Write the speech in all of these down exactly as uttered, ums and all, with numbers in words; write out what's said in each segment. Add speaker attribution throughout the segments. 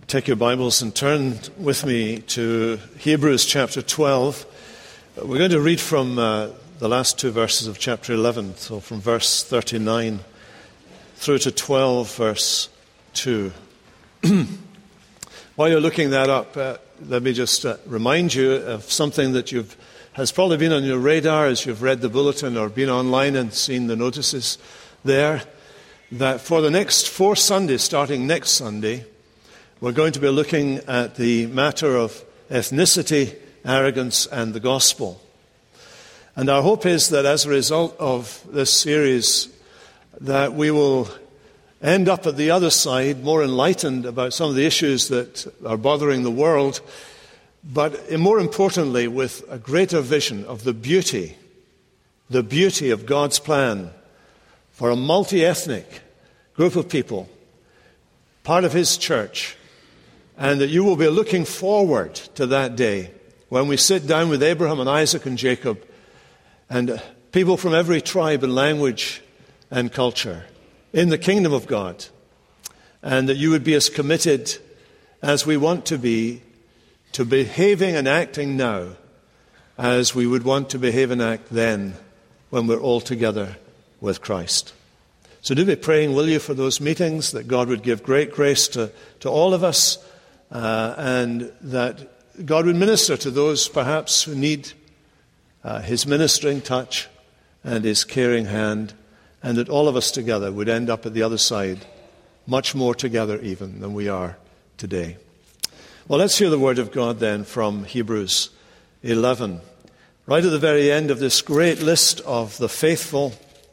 Speaker 1: Take your Bibles and turn with me to Hebrews chapter twelve. We're going to read from uh, the last two verses of chapter eleven, so from verse thirty-nine through to twelve, verse two. While you're looking that up, uh, let me just uh, remind you of something that you've has probably been on your radar as you've read the bulletin or been online and seen the notices there, that for the next four Sundays, starting next Sunday, we're going to be looking at the matter of ethnicity, arrogance, and the gospel. And our hope is that as a result of this series, that we will end up at the other side more enlightened about some of the issues that are bothering the world, but more importantly, with a greater vision of the beauty, the beauty of God's plan for a multi-ethnic group of people, part of His church, and that you will be looking forward to that day when we sit down with Abraham and Isaac and Jacob and people from every tribe and language and culture in the kingdom of God, and that you would be as committed as we want to be to behaving and acting now as we would want to behave and act then when we're all together with Christ. So do be praying, will you, for those meetings, that God would give great grace to, to all of us, uh, and that God would minister to those perhaps who need uh, His ministering touch and His caring hand, and that all of us together would end up at the other side, much more together even than we are today. Well, let's hear the word of God then from Hebrews eleven. Right at the very end of this great list of the faithful,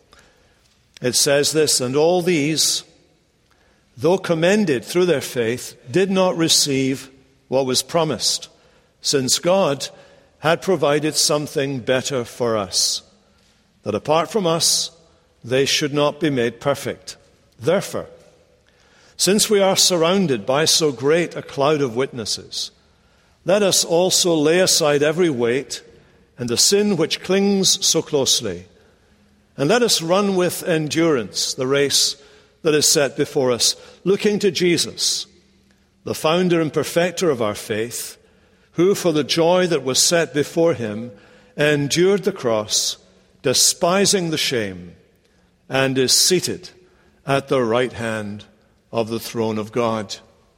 Speaker 1: it says this, "And all these, though commended through their faith, did not receive what was promised, since God had provided something better for us, that apart from us, they should not be made perfect. Therefore, since we are surrounded by so great a cloud of witnesses, let us also lay aside every weight and the sin which clings so closely, and let us run with endurance the race that is set before us, looking to Jesus, the founder and perfecter of our faith, who for the joy that was set before Him endured the cross, despising the shame, and is seated at the right hand of the throne of God."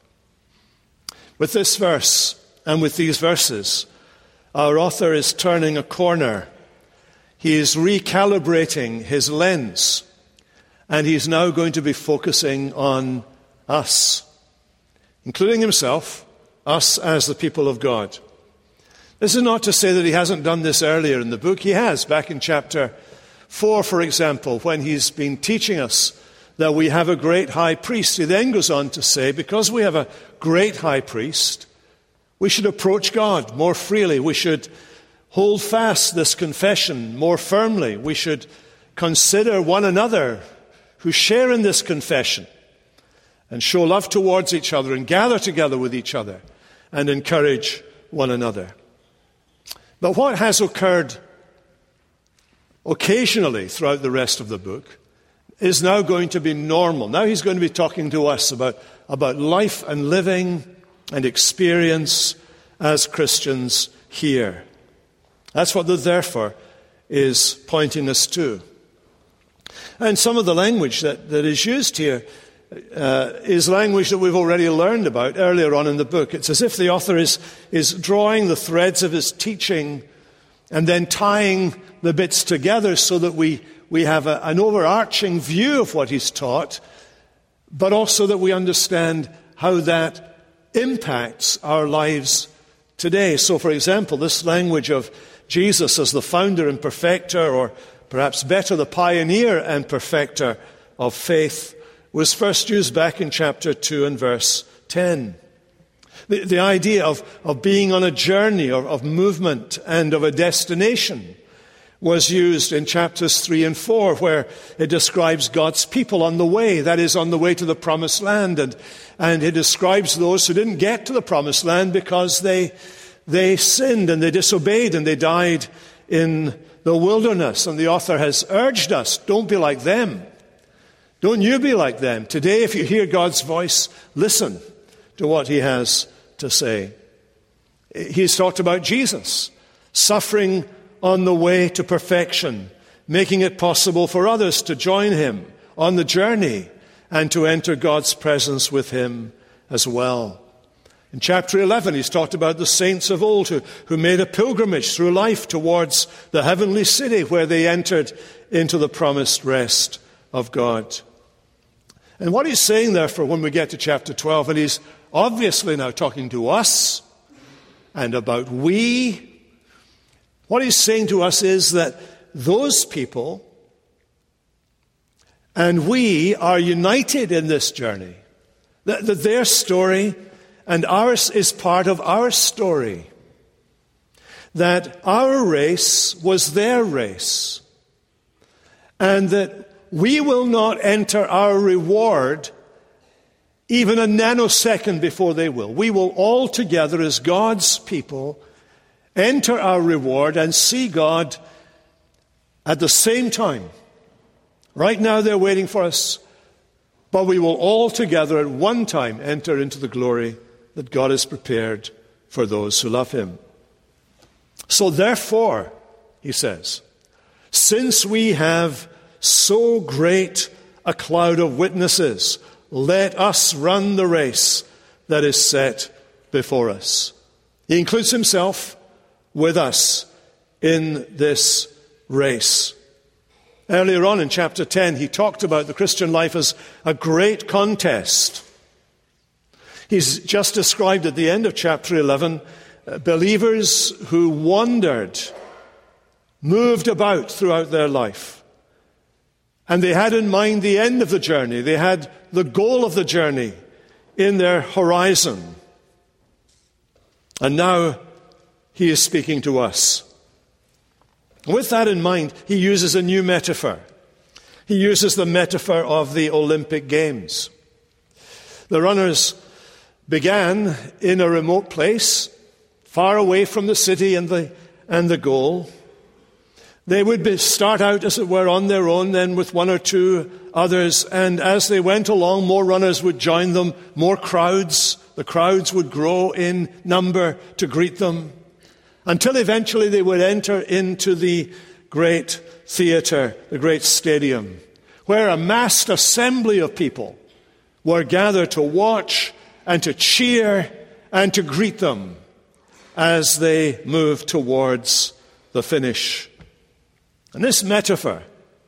Speaker 1: With this verse and with these verses, our author is turning a corner. He is recalibrating his lens, and he's now going to be focusing on us, including himself, us as the people of God. This is not to say that he hasn't done this earlier in the book. He has, back in chapter four, for example, when he's been teaching us that we have a great high priest. He then goes on to say, because we have a great high priest, we should approach God more freely. We should hold fast this confession more firmly. We should consider one another who share in this confession and show love towards each other and gather together with each other and encourage one another. But what has occurred occasionally throughout the rest of the book is now going to be normal. Now he's going to be talking to us about, about life and living and experience as Christians here. That's what the therefore is pointing us to. And some of the language that, that is used here uh, is language that we've already learned about earlier on in the book. It's as if the author is, is drawing the threads of his teaching and then tying the bits together so that we, we have a, an overarching view of what he's taught, but also that we understand how that impacts our lives today. So, for example, this language of Jesus as the founder and perfecter, or perhaps better, the pioneer and perfecter of faith, was first used back in chapter two and verse ten. The, the idea of, of being on a journey, or of movement and of a destination, was used in chapters three and four, where it describes God's people on the way, that is, on the way to the promised land. And, and it describes those who didn't get to the promised land because they, they sinned and they disobeyed and they died in the wilderness. And the author has urged us, don't be like them. Don't you be like them. Today, if you hear God's voice, listen. to what he has to say. He's talked about Jesus suffering on the way to perfection, making it possible for others to join him on the journey and to enter God's presence with him as well. In chapter eleven, he's talked about the saints of old who, who made a pilgrimage through life towards the heavenly city where they entered into the promised rest of God. And what he's saying, therefore, when we get to chapter twelve, and he's obviously now talking to us and about we, what he's saying to us is that those people and we are united in this journey, that, that their story and ours is part of our story, that our race was their race, and that we will not enter our reward even a nanosecond before they will. We will all together as God's people enter our reward and see God at the same time. Right now they're waiting for us, but we will all together at one time enter into the glory that God has prepared for those who love him. So therefore, he says, since we have so great a cloud of witnesses, let us run the race that is set before us. He includes himself with us in this race. Earlier on in chapter ten, he talked about the Christian life as a great contest. He's just described at the end of chapter eleven uh, believers who wandered, moved about throughout their life. And they had in mind the end of the journey. They had the goal of the journey in their horizon. And now he is speaking to us. With that in mind, he uses a new metaphor. He uses the metaphor of the Olympic Games. The runners began in a remote place, far away from the city and the, and the goal. They would be, start out, as it were, on their own, then with one or two others, and as they went along, more runners would join them, more crowds. The crowds would grow in number to greet them, until eventually they would enter into the great theater, the great stadium, where a massed assembly of people were gathered to watch and to cheer and to greet them as they moved towards the finish. And this metaphor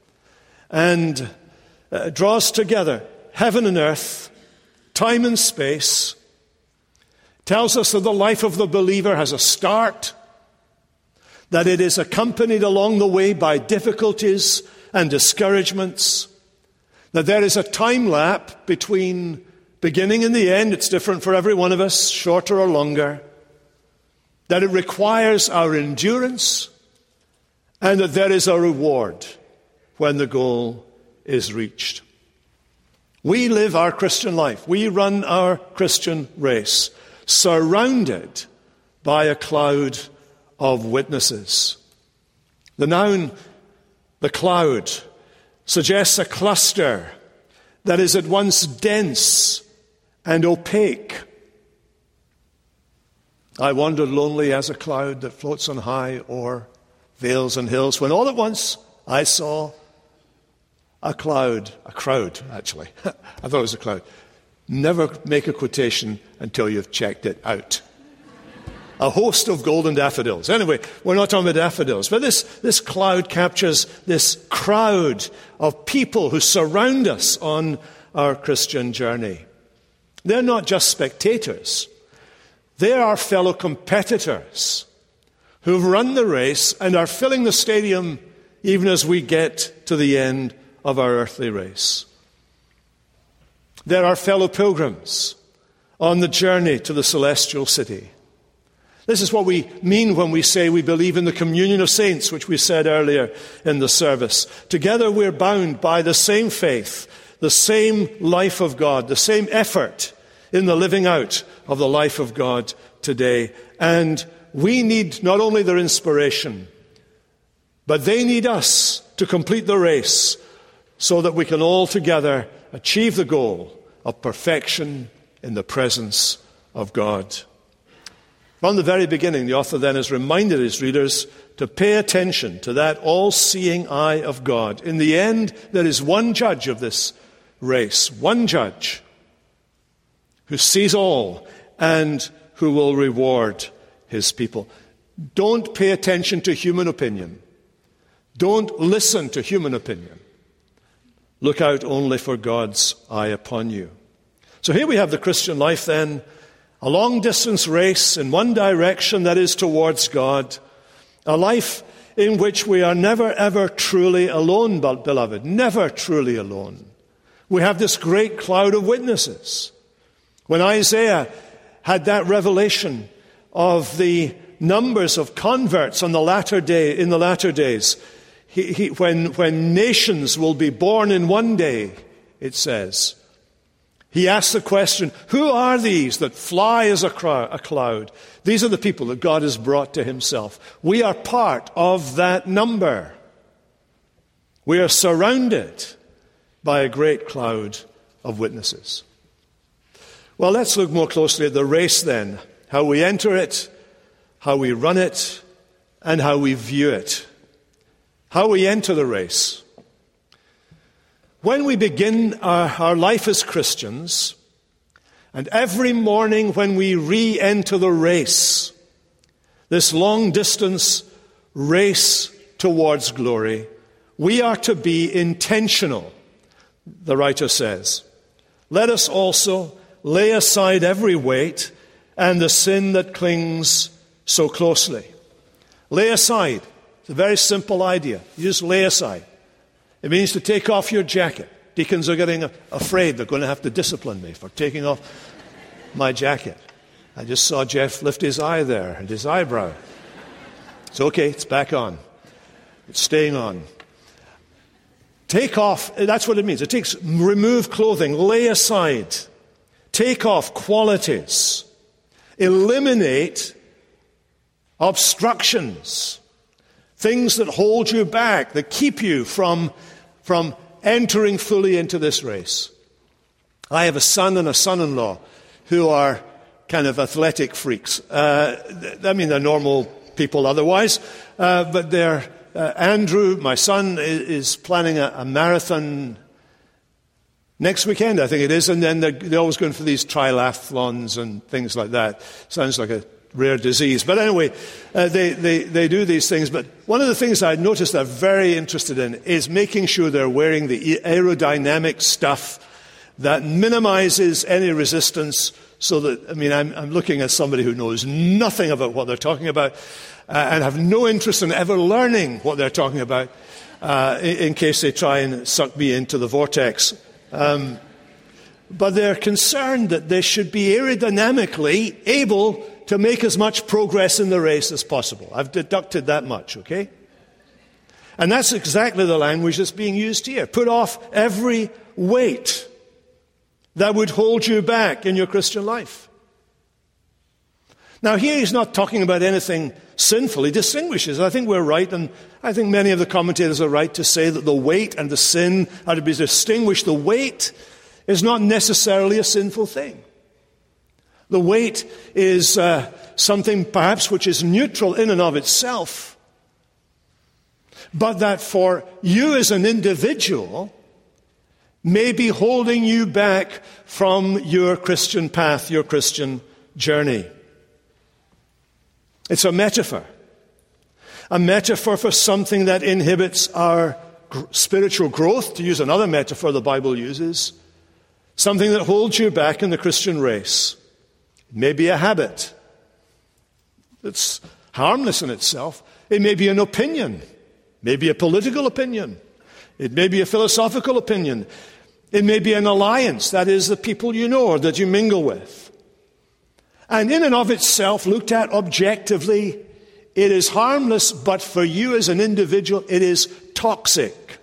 Speaker 1: and uh, draws together heaven and earth, time and space, tells us that the life of the believer has a start, that it is accompanied along the way by difficulties and discouragements, that there is a time lap between beginning and the end. It's different for every one of us, shorter or longer, that it requires our endurance, and that there is a reward when the goal is reached. We live our Christian life. We run our Christian race surrounded by a cloud of witnesses. The noun, the cloud, suggests a cluster that is at once dense and opaque. I wandered lonely as a cloud that floats on high o'er vales and hills, when all at once I saw a cloud, a crowd, actually. I thought it was a cloud. Never make a quotation until you've checked it out. A host of golden daffodils. Anyway, we're not talking about daffodils, but this, this cloud captures this crowd of people who surround us on our Christian journey. They're not just spectators. They are fellow competitors who've run the race and are filling the stadium even as we get to the end of our earthly race. They're our fellow pilgrims on the journey to the celestial city. This is what we mean when we say we believe in the communion of saints, which we said earlier in the service. Together we're bound by the same faith, the same life of God, the same effort in the living out of the life of God today. And we need not only their inspiration, but they need us to complete the race so that we can all together achieve the goal of perfection in the presence of God. From the very beginning, the author then has reminded his readers to pay attention to that all-seeing eye of God. In the end, there is one judge of this race, one judge who sees all and who will reward his people. Don't pay attention to human opinion. Don't listen to human opinion. Look out only for God's eye upon you. So here we have the Christian life then, a long-distance race in one direction, that is towards God, a life in which we are never, ever truly alone, beloved, never truly alone. We have this great cloud of witnesses. When Isaiah had that revelation of the numbers of converts on the latter day, in the latter days, he, he, when, when nations will be born in one day, it says, he asked the question, who are these that fly as a, crowd, a cloud? These are the people that God has brought to himself. We are part of that number. We are surrounded by a great cloud of witnesses. Well, let's look more closely at the race then, how we enter it, how we run it, and how we view it. How we enter the race. When we begin our, our life as Christians, and every morning when we re-enter the race, this long-distance race towards glory, we are to be intentional, the writer says. Let us also lay aside every weight and the sin that clings so closely. Lay aside. It's a very simple idea. You just lay aside. It means to take off your jacket. Deacons are getting afraid they're going to have to discipline me for taking off my jacket. I just saw Jeff lift his eye there and his eyebrow. It's okay, it's back on. It's staying on. Take off, that's what it means. It takes, remove clothing, lay aside. Take off qualities. Eliminate obstructions. Things that hold you back, that keep you from, from entering fully into this race. I have a son and a son-in-law who are kind of athletic freaks. Uh, I mean, they're normal people otherwise, uh, but they're, uh, Andrew, my son, is, is planning a, a marathon next weekend, I think it is, and then they're, they're always going for these triathlons and things like that. Sounds like a rare disease. But anyway, uh, they, they, they do these things. But one of the things I noticed they're very interested in is making sure they're wearing the aerodynamic stuff that minimizes any resistance so that, I mean, I'm, I'm looking at somebody who knows nothing about what they're talking about uh, and have no interest in ever learning what they're talking about uh, in, in case they try and suck me into the vortex. Um, but they're concerned that they should be aerodynamically able to make as much progress in the race as possible. I've deducted that much, okay? And that's exactly the language that's being used here. Put off every weight that would hold you back in your Christian life. Now, here he's not talking about anything sinful. He distinguishes. I think we're right, and I think many of the commentators are right to say that the weight and the sin are to be distinguished. The weight is not necessarily a sinful thing. The weight is uh, something perhaps which is neutral in and of itself, but that for you as an individual may be holding you back from your Christian path, your Christian journey. It's a metaphor. A metaphor for something that inhibits our gr- spiritual growth, to use another metaphor the Bible uses. Something that holds you back in the Christian race. It may be a habit that's harmless in itself. It may be an opinion. It may be a political opinion. It may be a philosophical opinion. It may be an alliance, that is, the people you know or that you mingle with. And in and of itself, looked at objectively, it is harmless, but for you as an individual, it is toxic.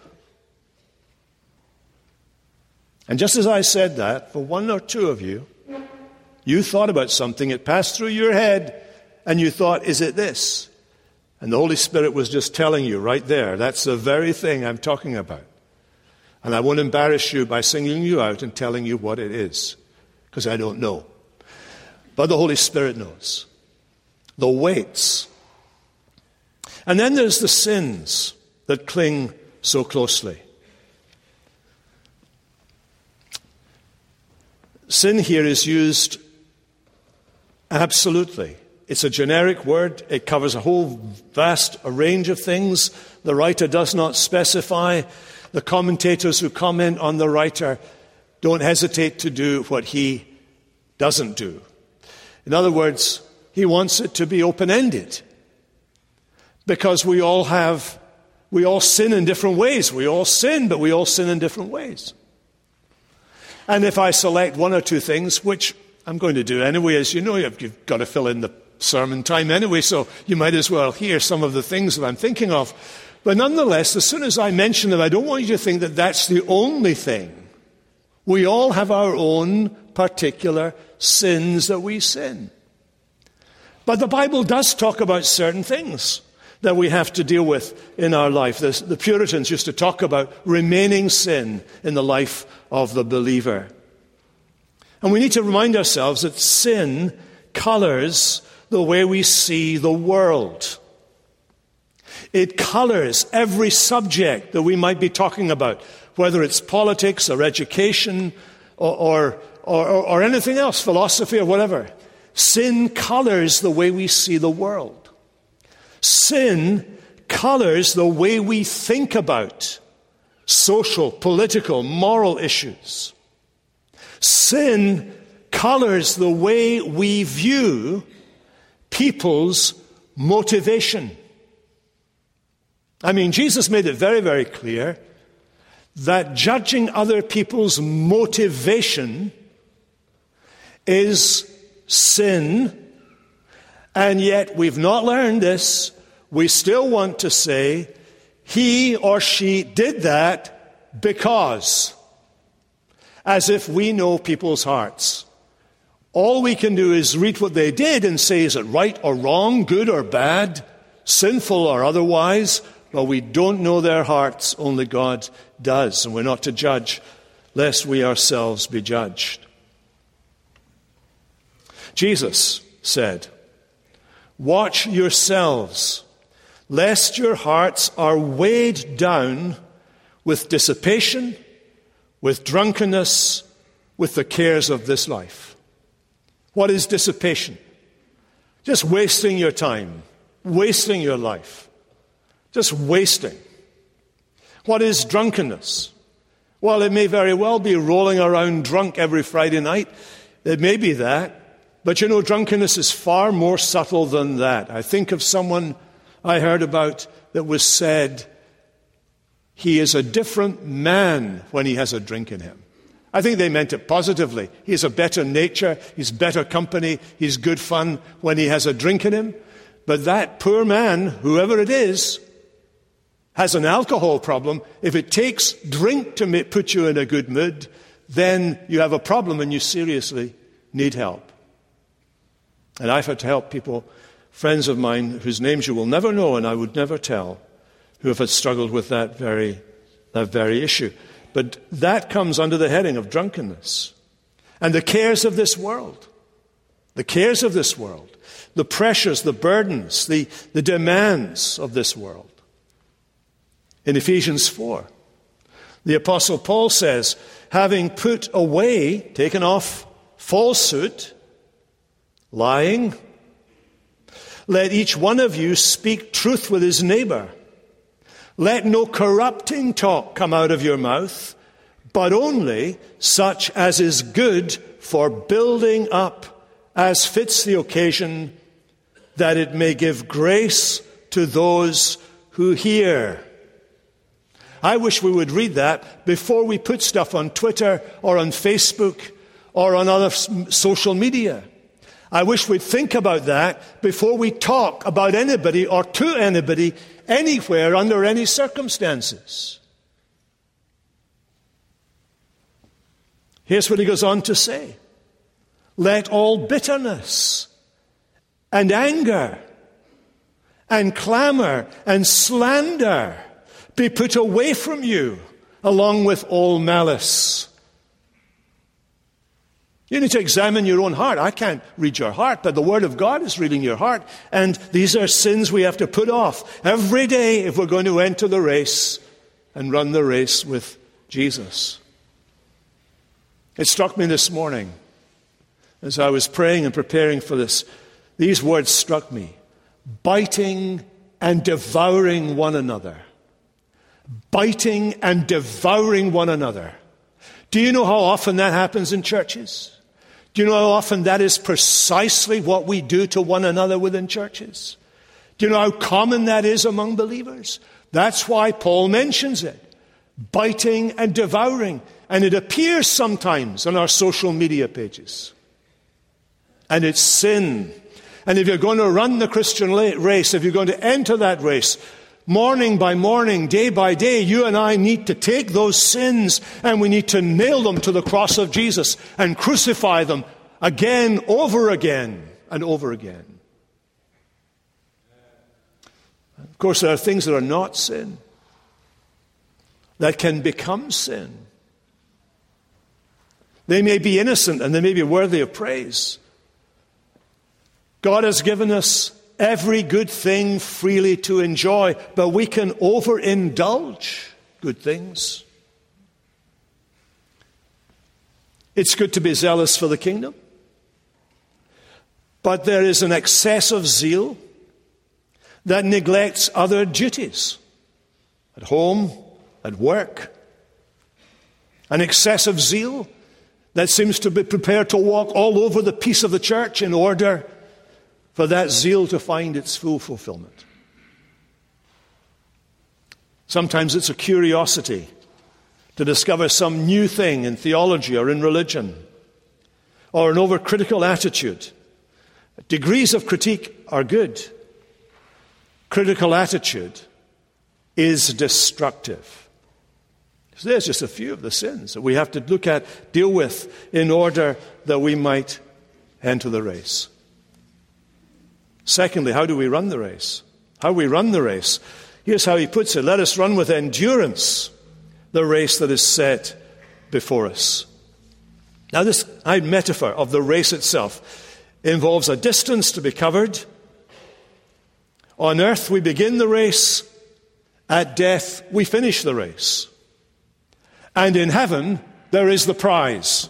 Speaker 1: And just as I said that, for one or two of you, you thought about something, it passed through your head, and you thought, is it this? And the Holy Spirit was just telling you right there, that's the very thing I'm talking about. And I won't embarrass you by singling you out and telling you what it is, because I don't know. But the Holy Spirit knows. The weights. And then there's the sins that cling so closely. Sin here is used absolutely. It's a generic word. It covers a whole vast range of things. The writer does not specify. The commentators who comment on the writer don't hesitate to do what he doesn't do. In other words, he wants it to be open-ended. Because we all have, we all sin in different ways. We all sin, but we all sin in different ways. And if I select one or two things, which I'm going to do anyway, as you know, you've got to fill in the sermon time anyway, so you might as well hear some of the things that I'm thinking of. But nonetheless, as soon as I mention them, I don't want you to think that that's the only thing. We all have our own particular sins that we sin. But the Bible does talk about certain things that we have to deal with in our life. The, the Puritans used to talk about remaining sin in the life of the believer. And we need to remind ourselves that sin colors the way we see the world. It colors every subject that we might be talking about, whether it's politics or education or, or, or, or anything else, philosophy or whatever. Sin colors the way we see the world. Sin colors the way we think about social, political, moral issues. Sin colors the way we view people's motivation. I mean, Jesus made it very, very clear that judging other people's motivation is sin, and yet we've not learned this. We still want to say, he or she did that because, as if we know people's hearts. All we can do is read what they did and say, is it right or wrong, good or bad, sinful or otherwise? Well, we don't know their hearts, only God does, and we're not to judge lest we ourselves be judged. Jesus said, "Watch yourselves, lest your hearts are weighed down with dissipation, with drunkenness, with the cares of this life." What is dissipation? Just wasting your time, wasting your life, just wasting. What is drunkenness? Well, it may very well be rolling around drunk every Friday night. It may be that. But you know, drunkenness is far more subtle than that. I think of someone I heard about that was said, he is a different man when he has a drink in him. I think they meant it positively. He has a better nature, he's better company, he's good fun when he has a drink in him. But that poor man, whoever it is, has an alcohol problem. If it takes drink to make, put you in a good mood, then you have a problem and you seriously need help. And I've had to help people, friends of mine, whose names you will never know and I would never tell, who have struggled with that very, that very issue. But that comes under the heading of drunkenness. And the cares of this world. The cares of this world. The pressures, the burdens, the, the demands of this world. In Ephesians four, the Apostle Paul says, having put away, taken off falsehood, lying, let each one of you speak truth with his neighbor. Let no corrupting talk come out of your mouth, but only such as is good for building up as fits the occasion, that it may give grace to those who hear. I wish we would read that before we put stuff on Twitter or on Facebook or on other social media. I wish we'd think about that before we talk about anybody or to anybody anywhere under any circumstances. Here's what he goes on to say. Let all bitterness and anger and clamor and slander be put away from you, along with all malice. You need to examine your own heart. I can't read your heart, but the Word of God is reading your heart. And these are sins we have to put off every day if we're going to enter the race and run the race with Jesus. It struck me this morning as I was praying and preparing for this. These words struck me. Biting and devouring one another. Biting and devouring one another. Do you know how often that happens in churches? Do you know how often that is precisely what we do to one another within churches? Do you know how common that is among believers? That's why Paul mentions it. Biting and devouring. And it appears sometimes on our social media pages. And it's sin. And if you're going to run the Christian race, if you're going to enter that race, morning by morning, day by day, you and I need to take those sins and we need to nail them to the cross of Jesus and crucify them again, over again, and over again. Of course, there are things that are not sin that can become sin. They may be innocent and they may be worthy of praise. God has given us every good thing freely to enjoy, but we can overindulge good things. It's good to be zealous for the kingdom, but there is an excessive zeal that neglects other duties at home, at work. An excessive zeal that seems to be prepared to walk all over the peace of the church in order for that zeal to find its full fulfillment. Sometimes it's a curiosity to discover some new thing in theology or in religion, or an overcritical attitude. Degrees of critique are good. Critical attitude is destructive. So there's just a few of the sins that we have to look at, deal with, in order that we might enter the race. Secondly, how do we run the race? How we run the race? Here's how he puts it. Let us run with endurance the race that is set before us. Now this metaphor of the race itself involves a distance to be covered. On earth we begin the race. At death we finish the race. And in heaven there is the prize.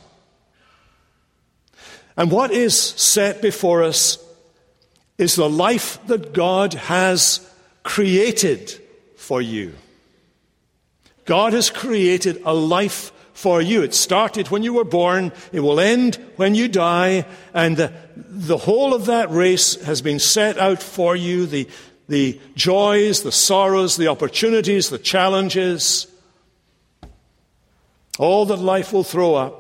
Speaker 1: And what is set before us is the life that God has created for you. God has created a life for you. It started when you were born. It will end when you die. And the, the whole of that race has been set out for you. The, the joys, the sorrows, the opportunities, the challenges, all that life will throw up.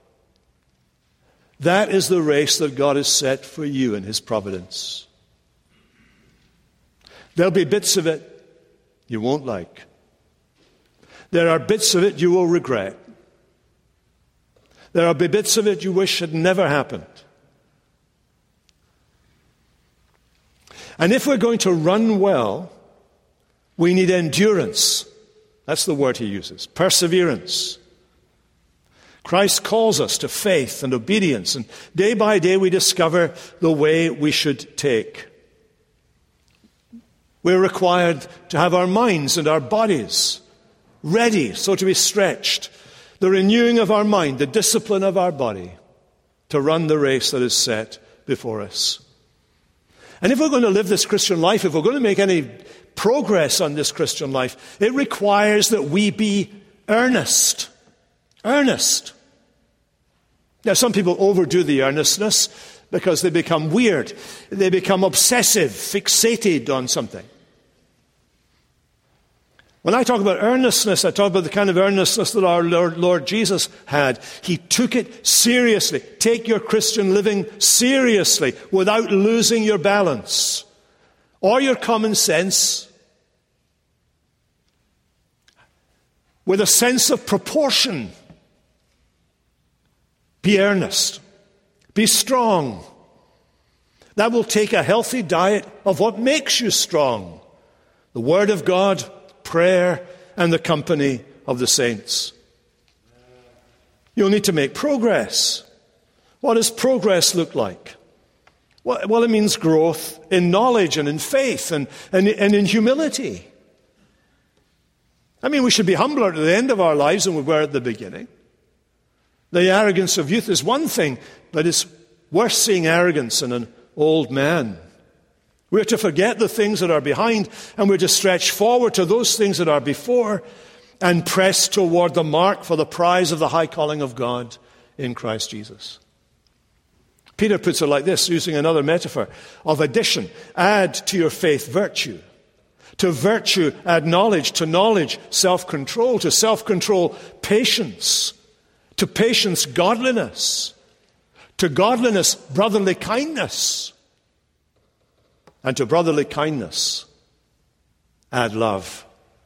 Speaker 1: That is the race that God has set for you in His providence. There'll be bits of it you won't like. There are bits of it you will regret. There will be bits of it you wish had never happened. And if we're going to run well, we need endurance. That's the word he uses. Perseverance. Christ calls us to faith and obedience, and day by day we discover the way we should take. We're required to have our minds and our bodies ready, so to be stretched. The renewing of our mind, the discipline of our body to run the race that is set before us. And if we're going to live this Christian life, if we're going to make any progress on this Christian life, it requires that we be earnest. Earnest. Now, some people overdo the earnestness because they become weird. They become obsessive, fixated on something. When I talk about earnestness, I talk about the kind of earnestness that our Lord, Lord Jesus had. He took it seriously. Take your Christian living seriously without losing your balance or your common sense, with a sense of proportion. Be earnest. Be strong. That will take a healthy diet of what makes you strong. The Word of God, prayer, and the company of the saints. You'll need to make progress. What does progress look like? Well, it means growth in knowledge and in faith and, and, and in humility. I mean, we should be humbler at the end of our lives than we were at the beginning. The arrogance of youth is one thing, but it's worse seeing arrogance in an old man. We're to forget the things that are behind, and we're to stretch forward to those things that are before and press toward the mark for the prize of the high calling of God in Christ Jesus. Peter puts it like this, using another metaphor of addition. Add to your faith virtue. To virtue, add knowledge. To knowledge, self-control. To self-control, patience. To patience, godliness. To godliness, brotherly kindness. And to brotherly kindness, add love.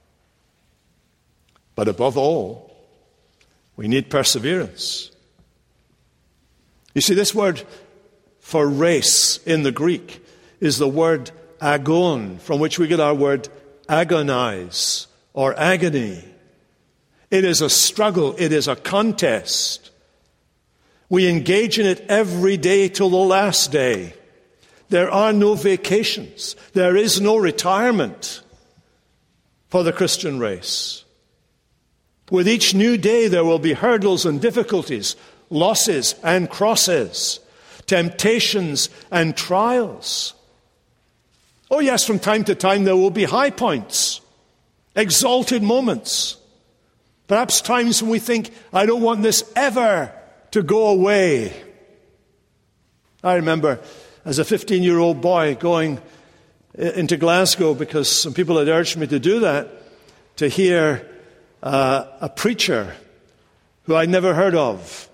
Speaker 1: But above all, we need perseverance. You see, this word for race in the Greek is the word agon, from which we get our word agonize or agony. It is a struggle. It is a contest. We engage in it every day till the last day. There are no vacations. There is no retirement for the Christian race. With each new day, there will be hurdles and difficulties, losses and crosses, temptations and trials. Oh yes, from time to time there will be high points, exalted moments. Perhaps times when we think, I don't want this ever to go away. I remember as a fifteen-year-old boy going into Glasgow because some people had urged me to do that, to hear uh, a preacher who I'd never heard of.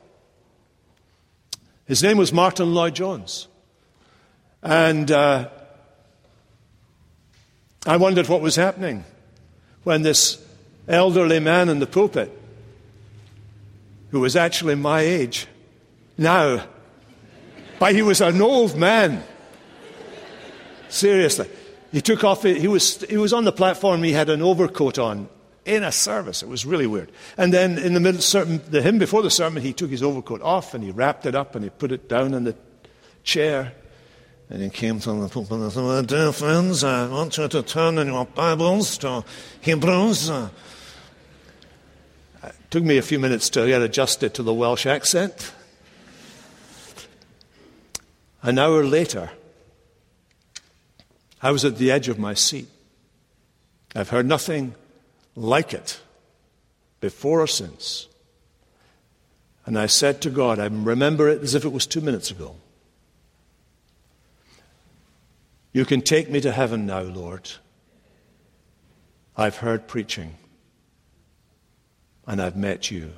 Speaker 1: His name was Martin Lloyd-Jones. And uh, I wondered what was happening when this elderly man in the pulpit, who was actually my age now, but he was an old man. Seriously. He took off, he was, he was on the platform, he had an overcoat on in a service. It was really weird. And then in the middle, sermon, the hymn before the sermon, he took his overcoat off and he wrapped it up and he put it down in the chair. And he came to the pulpit and said, well, dear friends, I want you to turn in your Bibles to Hebrews. It took me a few minutes to get adjusted to the Welsh accent. An hour later, I was at the edge of my seat. I've heard nothing like it before or since. And I said to God, I remember it as if it was two minutes ago. You can take me to heaven now, Lord. I've heard preaching. And I've met you.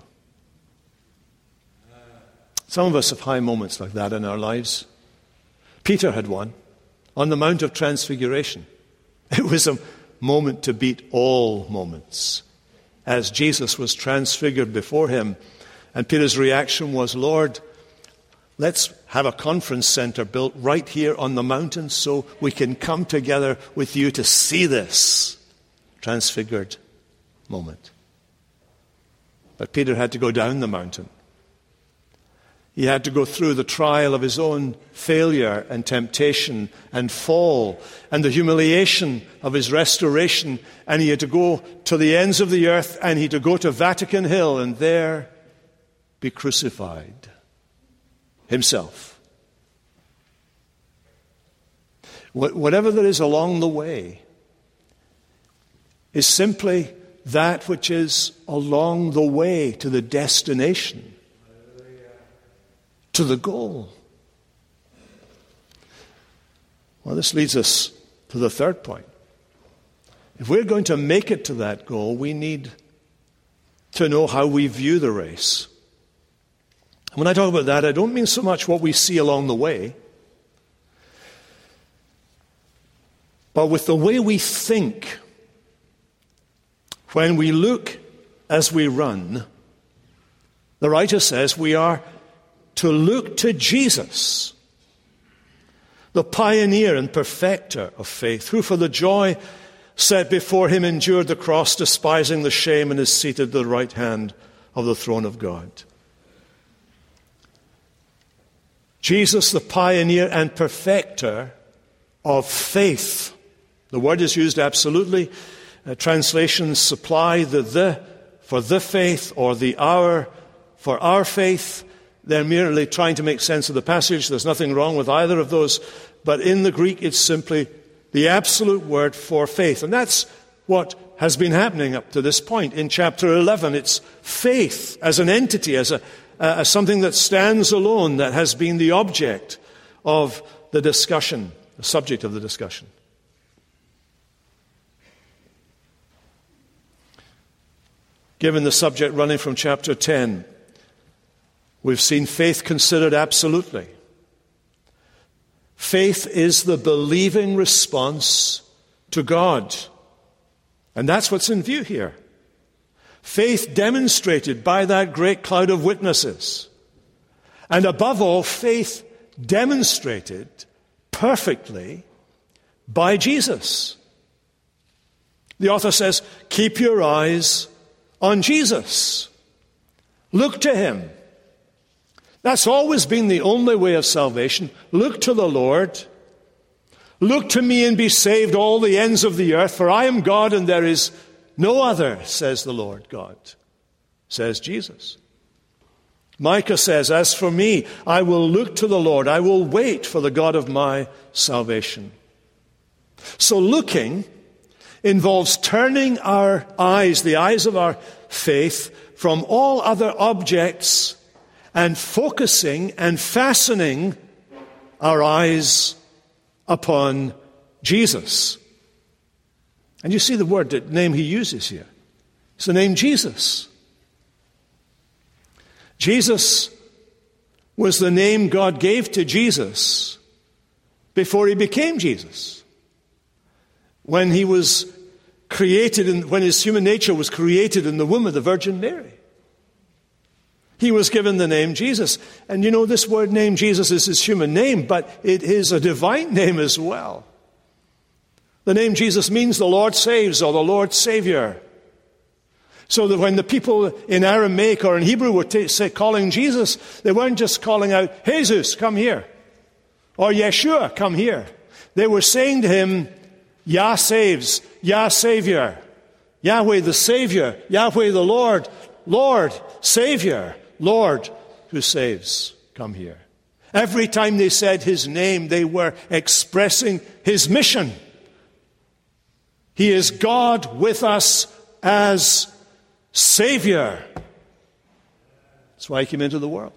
Speaker 1: Some of us have high moments like that in our lives. Peter had one on the Mount of Transfiguration. It was a moment to beat all moments as Jesus was transfigured before him. And Peter's reaction was, Lord, let's have a conference center built right here on the mountain so we can come together with you to see this transfigured moment. But Peter had to go down the mountain. He had to go through the trial of his own failure and temptation and fall and the humiliation of his restoration. And he had to go to the ends of the earth and he had to go to Vatican Hill and there be crucified himself. Whatever there is along the way is simply that which is along the way to the destination, to the goal. Well, this leads us to the third point. If we're going to make it to that goal, we need to know how we view the race. When I talk about that, I don't mean so much what we see along the way, but with the way we think. When we look as we run, the writer says we are to look to Jesus, the pioneer and perfecter of faith, who for the joy set before him endured the cross, despising the shame, and is seated at the right hand of the throne of God. Jesus, the pioneer and perfecter of faith. The word is used absolutely. Uh, translations supply the the for the faith or the our for our faith. They're merely trying to make sense of the passage. There's nothing wrong with either of those. But in the Greek, it's simply the absolute word for faith. And that's what has been happening up to this point. In chapter eleven, it's faith as an entity, as, a, uh, as something that stands alone, that has been the object of the discussion, the subject of the discussion. Given the subject running from chapter ten, we've seen faith considered absolutely. Faith is the believing response to God. And that's what's in view here. Faith demonstrated by that great cloud of witnesses. And above all, faith demonstrated perfectly by Jesus. The author says, keep your eyes on Jesus. Look to him. That's always been the only way of salvation. Look to the Lord. Look to me and be saved, all the ends of the earth, for I am God and there is no other, says the Lord God, says Jesus. Micah says, as for me, I will look to the Lord. I will wait for the God of my salvation. So looking involves turning our eyes, the eyes of our faith, from all other objects and focusing and fastening our eyes upon Jesus. And you see the word, the name he uses here. It's the name Jesus. Jesus was the name God gave to Jesus before he became Jesus. When he was created, in, when his human nature was created in the womb of the Virgin Mary. He was given the name Jesus. And you know, this word name Jesus is his human name, but it is a divine name as well. The name Jesus means the Lord saves or the Lord Savior. So that when the people in Aramaic or in Hebrew were t- say, calling Jesus, they weren't just calling out, Jesus, come here. Or Yeshua, come here. They were saying to him, Yah saves, Yah Savior. Yahweh the Savior, Yahweh the Lord, Lord, Savior. Lord who saves, come here. Every time they said his name, they were expressing his mission. He is God with us as Savior. That's why he came into the world.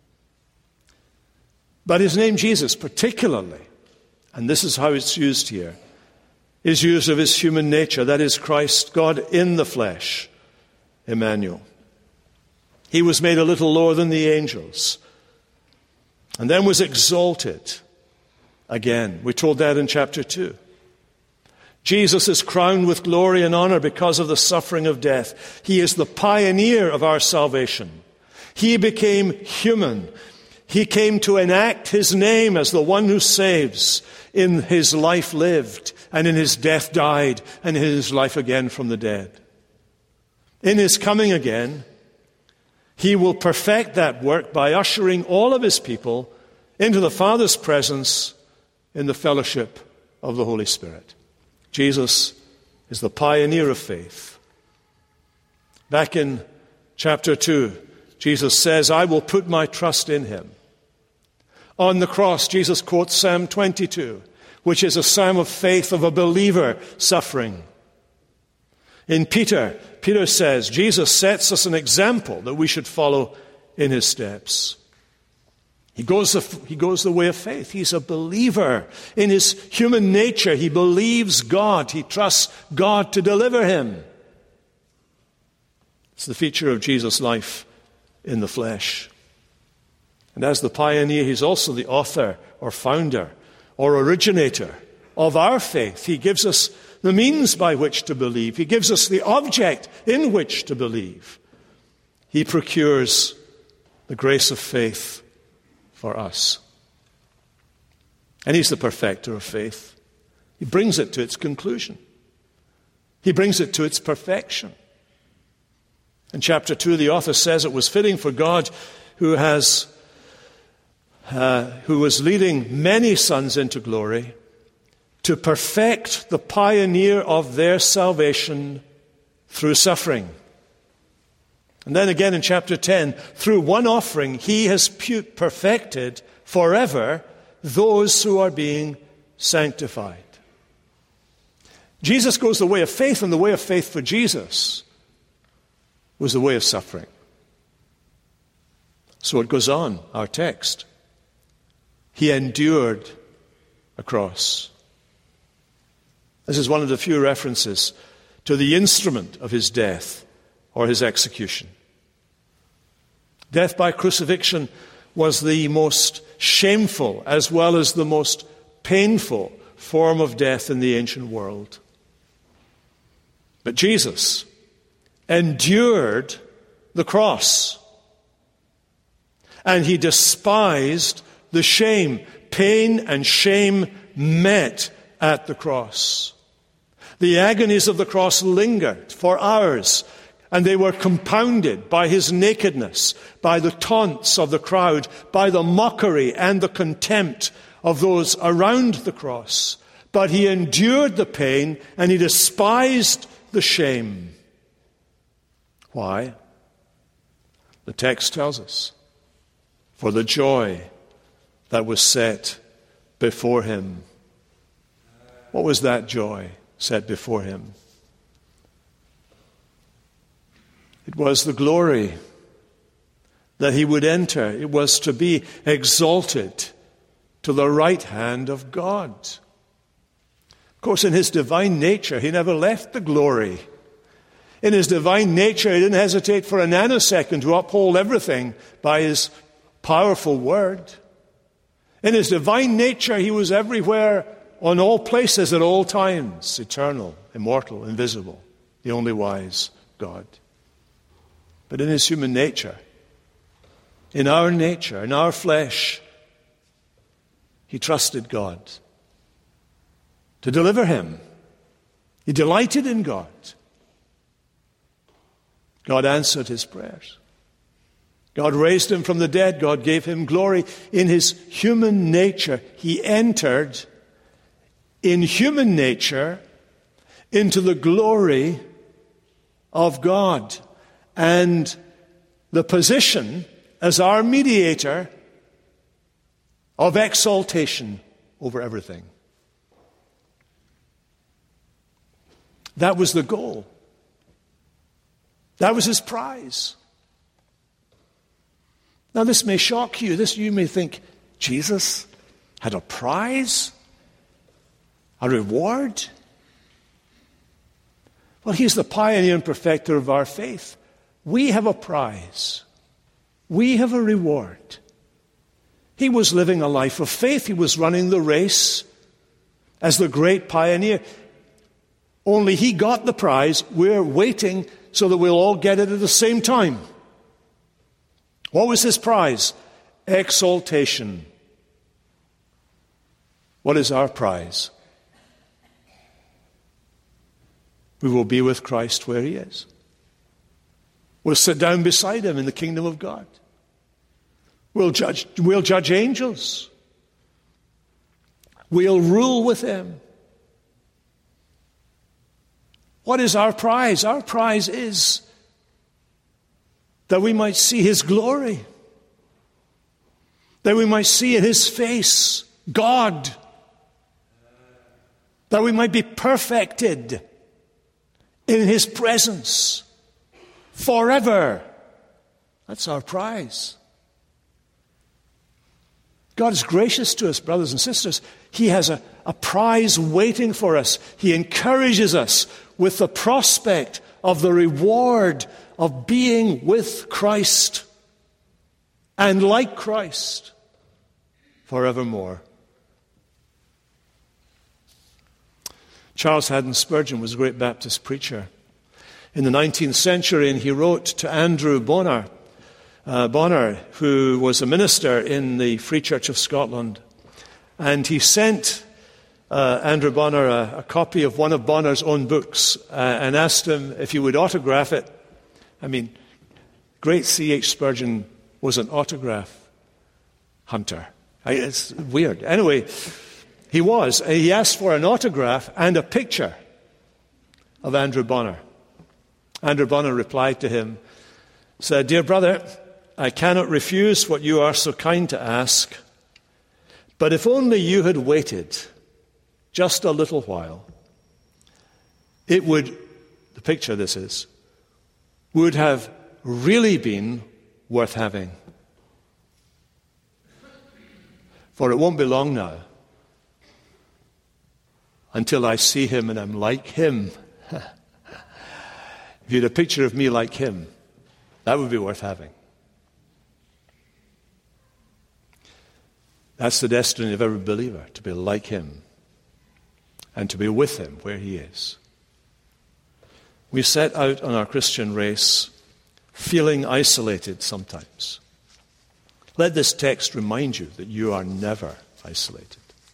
Speaker 1: But his name Jesus particularly, and this is how it's used here, is used of his human nature. That is Christ, God in the flesh, Emmanuel. He was made a little lower than the angels and then was exalted again. We told that in chapter two. Jesus is crowned with glory and honor because of the suffering of death. He is the pioneer of our salvation. He became human. He came to enact his name as the one who saves in his life lived and in his death died and in his life again from the dead. In his coming again, he will perfect that work by ushering all of his people into the Father's presence in the fellowship of the Holy Spirit. Jesus is the pioneer of faith. Back in chapter two, Jesus says, I will put my trust in him. On the cross, Jesus quotes Psalm twenty-two, which is a psalm of faith of a believer suffering. In Peter, Peter says, Jesus sets us an example that we should follow in his steps. He goes the, he goes the way of faith. He's a believer. In his human nature, he believes God. He trusts God to deliver him. It's the feature of Jesus' life in the flesh. And as the pioneer, he's also the author or founder or originator of our faith. He gives us the means by which to believe. He gives us the object in which to believe. He procures the grace of faith for us. And he's the perfecter of faith. He brings it to its conclusion. He brings it to its perfection. In chapter two, the author says it was fitting for God, who has uh, who was leading many sons into glory, to perfect the pioneer of their salvation through suffering. And then again in chapter ten, through one offering, he has perfected forever those who are being sanctified. Jesus goes the way of faith, and the way of faith for Jesus was the way of suffering. So it goes on, our text. He endured a cross. This is one of the few references to the instrument of his death or his execution. Death by crucifixion was the most shameful as well as the most painful form of death in the ancient world. But Jesus endured the cross, and he despised the shame. Pain and shame met at the cross. The agonies of the cross lingered for hours, and they were compounded by his nakedness, by the taunts of the crowd, by the mockery and the contempt of those around the cross. But he endured the pain, and he despised the shame. Why? The text tells us, for the joy that was set before him. What was that joy set before him? It was the glory that he would enter. It was to be exalted to the right hand of God. Of course, in his divine nature, he never left the glory. In his divine nature, he didn't hesitate for a nanosecond to uphold everything by his powerful word. In his divine nature, he was everywhere, on all places, at all times, eternal, immortal, invisible, the only wise God. But in his human nature, in our nature, in our flesh, he trusted God to deliver him. He delighted in God. God answered his prayers. God raised him from the dead. God gave him glory. In his human nature, he entered in human nature into the glory of God and the position as our mediator of exaltation over everything. That was the goal. That was his prize. Now this may shock you. This you may think, Jesus had a prize? A reward? Well, he's the pioneer and perfecter of our faith. We have a prize. We have a reward. He was living a life of faith. He was running the race as the great pioneer. Only he got the prize. We're waiting so that we'll all get it at the same time. What was his prize? Exaltation. What is our prize? We will be with Christ where he is. We'll sit down beside him in the kingdom of God. We'll judge, we'll judge angels. We'll rule with him. What is our prize? Our prize is that we might see his glory, that we might see in his face God, that we might be perfected in his presence forever. That's our prize. God is gracious to us, brothers and sisters. He has a, a prize waiting for us. He encourages us with the prospect of the reward of being with Christ and like Christ forevermore. Charles Haddon Spurgeon was a great Baptist preacher in the nineteenth century, and he wrote to Andrew Bonar, uh, Bonar, who was a minister in the Free Church of Scotland. And he sent uh, Andrew Bonar a, a copy of one of Bonar's own books uh, and asked him if he would autograph it. I mean, great C H Spurgeon was an autograph hunter. It's weird. Anyway, he was. He asked for an autograph and a picture of Andrew Bonner. Andrew Bonner replied to him, said, "Dear brother, I cannot refuse what you are so kind to ask, but if only you had waited just a little while, it would," the picture this is, "would have really been worth having. For it won't be long now until I see him and I'm like him." If you had a picture of me like him, that would be worth having. That's the destiny of every believer, to be like him and to be with him where he is. We set out on our Christian race feeling isolated sometimes. Let this text remind you that you are never isolated.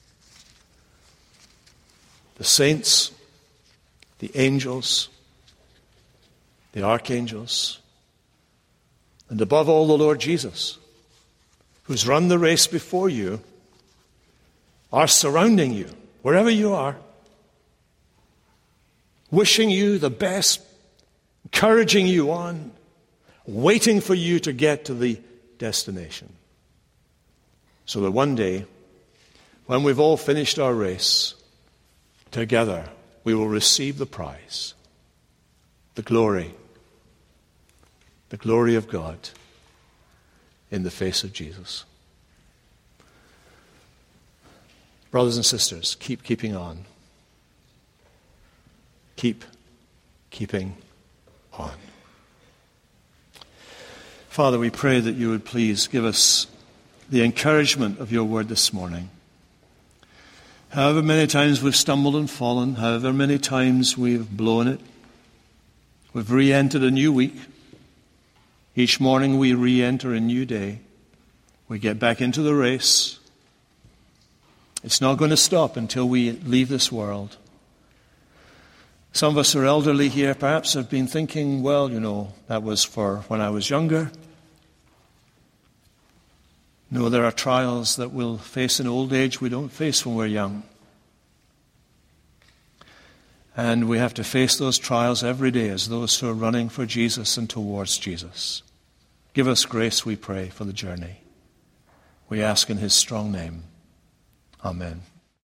Speaker 1: The saints, the angels, the archangels, and above all the Lord Jesus, who's run the race before you, are surrounding you wherever you are, wishing you the best, encouraging you on, waiting for you to get to the destination. So that one day, when we've all finished our race, together we will receive the prize, the glory, the glory of God in the face of Jesus. Brothers and sisters, keep keeping on. Keep keeping on. Father, we pray that you would please give us the encouragement of your word this morning. However many times we've stumbled and fallen, however many times we've blown it, we've re-entered a new week. Each morning we re-enter a new day. We get back into the race. It's not going to stop until we leave this world. Some of us who are elderly here perhaps have been thinking, well, you know, that was for when I was younger. No, there are trials that we'll face in old age we don't face when we're young. And we have to face those trials every day as those who are running for Jesus and towards Jesus. Give us grace, we pray, for the journey. We ask in his strong name. Amen.